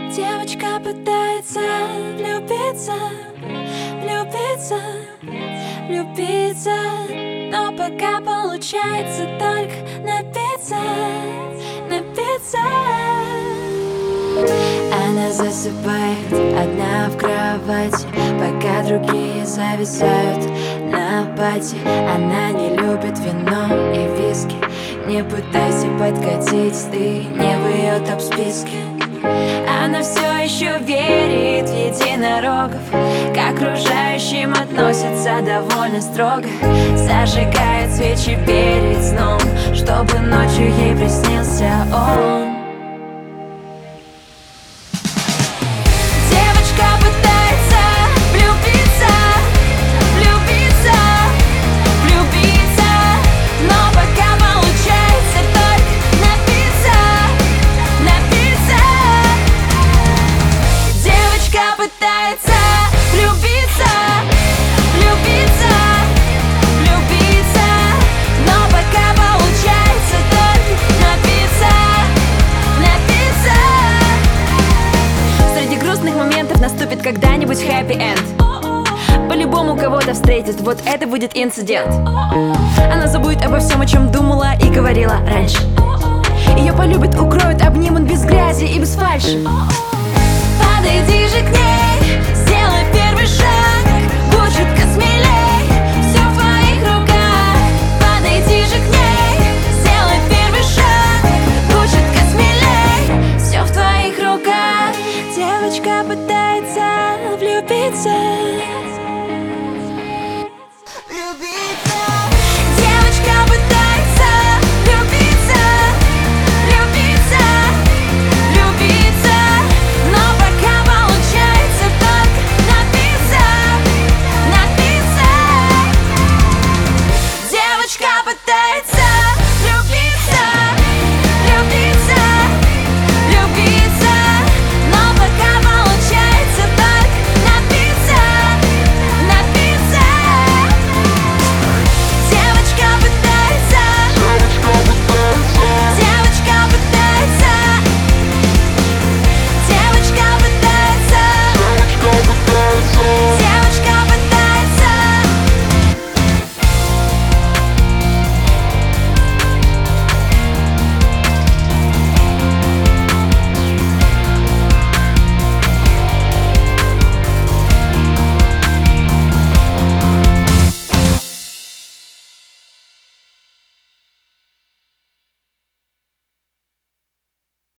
Девочка пытается влюбиться, влюбиться, влюбиться, но пока получается только напиться, напиться. Она засыпает одна в кровати, пока другие зависают на пати. Она не любит вино и виски. Не пытайся подкатить, ты не в ее топ-списке. Она все еще верит в единорогов, к окружающим относится довольно строго. Зажигает свечи перед сном, чтобы ночью ей приснился он. Девочка пытается влюбиться, влюбиться, влюбиться, но пока получается только напиться, напиться. Девочка пытается влюбиться, влюбиться, влюбиться, но пока получается только напиться, напиться. Среди грустных моментов наступит когда-нибудь хэппи-энд. По-любому кого-то встретит, вот это будет инцидент. Она забудет обо всем, о чем думала и говорила раньше. Ее полюбят, укроют, обнимут без грязи и без фальши. Подойди же к ней, сделай первый шаг, будь чутко смелей, все в твоих руках. Подойди же к ней, сделай первый шаг, будь чутко смелей, все в твоих руках. Девочка пытается влюбиться,